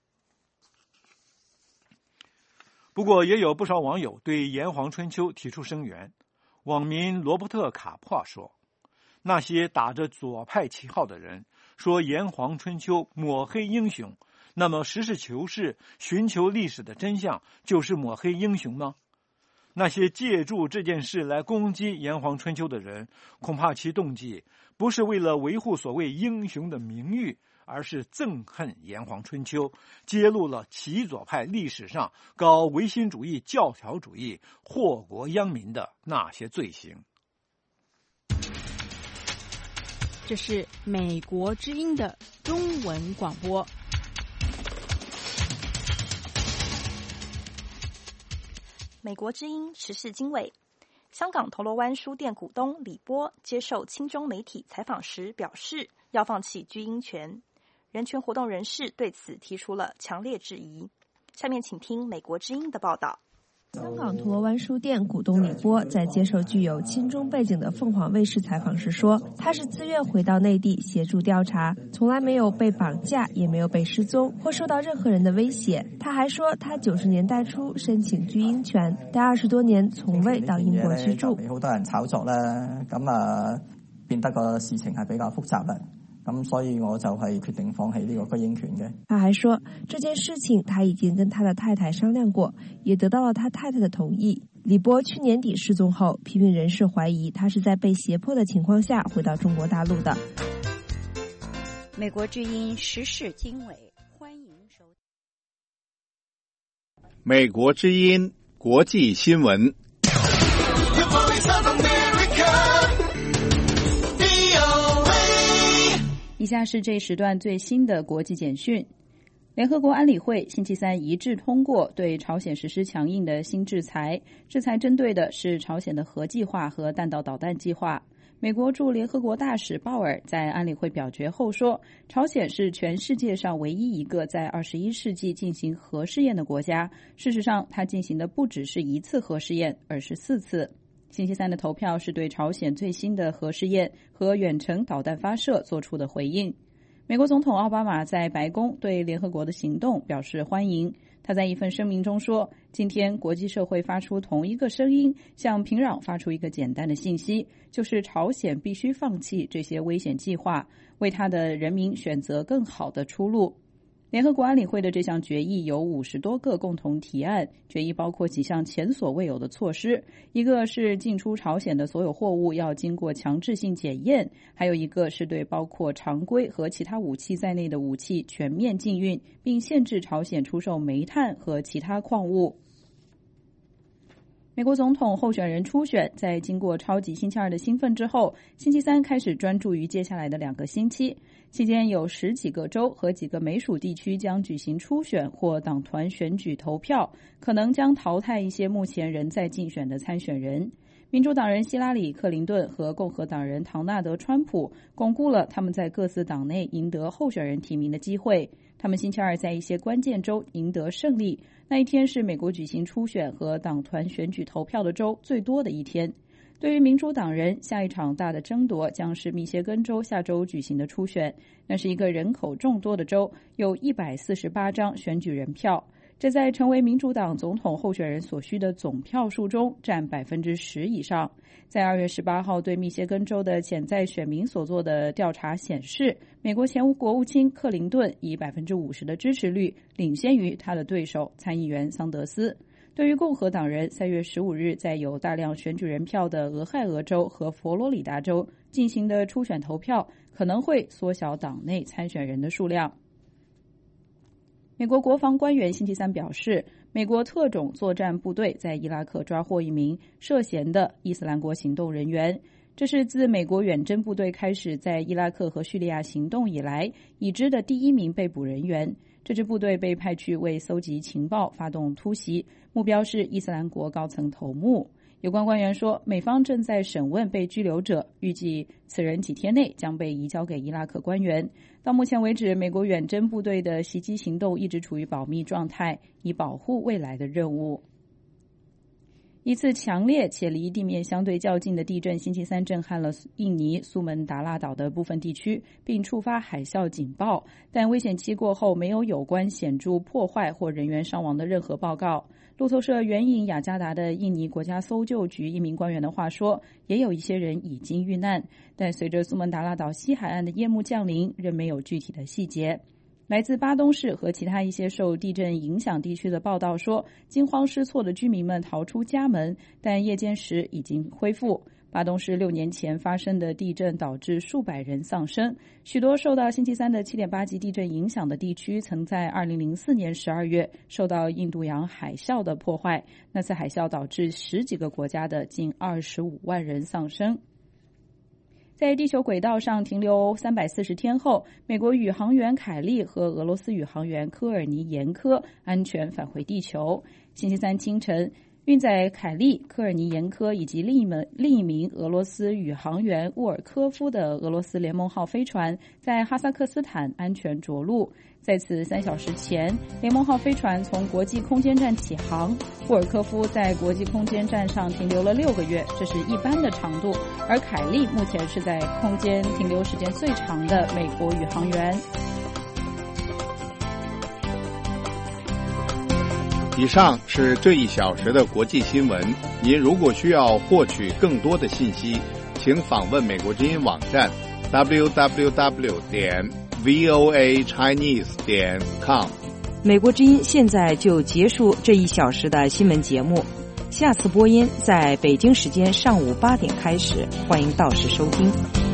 不过也有不少网友对炎黄春秋提出声援。网民罗伯特·卡珀说，那些打着左派旗号的人说炎黄春秋抹黑英雄，那么实事求是寻求历史的真相就是抹黑英雄吗？那些借助这件事来攻击炎黄春秋的人，恐怕其动机不是为了维护所谓英雄的名誉，而是憎恨炎黄春秋，揭露了极左派历史上搞唯心主义、教条主义、祸国殃民的那些罪行。 这是美国之音的中文广播。 美国之音时事经纬，香港铜锣湾书店股东李波接受亲中媒体采访时表示，要放弃居英权。人权活动人士对此提出了强烈质疑。下面请听美国之音的报道。 香港铜锣湾书店股东李波在接受具有亲中背景的凤凰卫视采访时说，他是自愿回到内地协助调查，从来没有被绑架，也没有被失踪或受到任何人的威胁。他还说，他90年代初申請居英權，但20多年從未到英國居住。 好多人炒作啦，咁變得個事情係比較複雜啦。 咁所以我就係決定放棄呢個居英權嘅。 他還說，這件事情他已經跟他的太太商量過，也得到了他太太的同意。李波去年底失蹤後，批評人士懷疑他是在被脅迫的情況下回到中國大陸的。 美國之音時事經緯，歡迎收聽。 美國之音國際新聞。 以下是这一时段最新的国际简讯。联合国安理会星期三一致通过对朝鲜实施强硬的新制裁，制裁针对的是朝鲜的核计划和弹道导弹计划。美国驻联合国大使鲍尔在安理会表决后说，朝鲜是全世界上唯一一个在21世纪进行核试验的国家。事实上，他进行的不只是一次核试验，而是4次。星期三的投票是对朝鲜最新的核试验和远程导弹发射做出的回应。美国总统奥巴马在白宫对联合国的行动表示欢迎。他在一份声明中说，今天国际社会发出同一个声音，向平壤发出一个简单的信息，就是朝鲜必须放弃这些危险计划，为他的人民选择更好的出路。联合国安理会的这项决议有50多个共同提案，决议包括几项前所未有的措施，一个是进出朝鲜的所有货物要经过强制性检验，还有一个是对包括常规和其他武器在内的武器全面禁运，并限制朝鲜出售煤炭和其他矿物。美国总统候选人初选在经过超级星期二的兴奋之后，星期三开始专注于接下来的2个星期，期间有10几个州和几个美属地区将举行初选或党团选举投票，可能将淘汰一些目前仍在竞选的参选人。民主党人希拉里·克林顿和共和党人唐纳德·川普巩固了他们在各自党内赢得候选人提名的机会。他们星期二在一些关键州赢得胜利，那一天是美国举行初选和党团选举投票的州最多的一天。对于民主党人，下一场大的争夺将是密歇根州下周举行的初选，那是一个人口众多的州，有148张选举人票，这在成为民主党总统候选人所需的总票数中占10%以上。在2月18号对密歇根州的潜在选民所做的调查显示，美国前国务卿克林顿以50%的支持率领先于他的对手参议员桑德斯。对于共和党人，3月15日在有大量选举人票的俄亥俄州和佛罗里达州进行的初选投票可能会缩小党内参选人的数量。美国国防官员星期三表示，美国特种作战部队在伊拉克抓获一名涉嫌的伊斯兰国行动人员，这是自美国远征部队开始在伊拉克和叙利亚行动以来已知的第1名被捕人员。这支部队被派去为搜集情报发动突袭，目标是伊斯兰国高层头目。有关官员说，美方正在审问被拘留者，预计此人几天内将被移交给伊拉克官员。到目前为止，美国远征部队的袭击行动一直处于保密状态，以保护未来的任务。一次强烈且离地面相对较近的地震星期三震撼了印尼苏门答腊岛的部分地区，并触发海啸警报，但危险期过后没有有关显著破坏或人员伤亡的任何报告。路透社援引雅加达的印尼国家搜救局一名官员的话说，也有一些人已经遇难，但随着苏门答腊岛西海岸的夜幕降临，仍没有具体的细节。来自巴东市和其他一些受地震影响地区的报道说，惊慌失措的居民们逃出家门，但夜间时已经恢复。巴东市6年前发生的地震导致数百人丧生，许多受到星期三的7.8级地震影响的地区曾在2004年12月受到印度洋海啸的破坏，那次海啸导致10几个国家的近25万人丧生。在地球轨道上停留340天后，美国宇航员凯利和俄罗斯宇航员科尔尼延科安全返回地球。星期三清晨，运载凯利、科尔尼延科以及另一名俄罗斯宇航员沃尔科夫的俄罗斯联盟号飞船在哈萨克斯坦安全着陆。在此3小时前，联盟号飞船从国际空间站起航。沃尔科夫在国际空间站上停留了6个月，这是一般的长度，而凯利目前是在空间停留时间最长的美国宇航员。 以上是这1小时的国际新闻。您如果需要获取更多的信息，请访问美国之音网站 www.voachinese.com。 美国之音现在就结束这1小时的新闻节目，下次播音在北京时间上午8点开始，欢迎到时收听。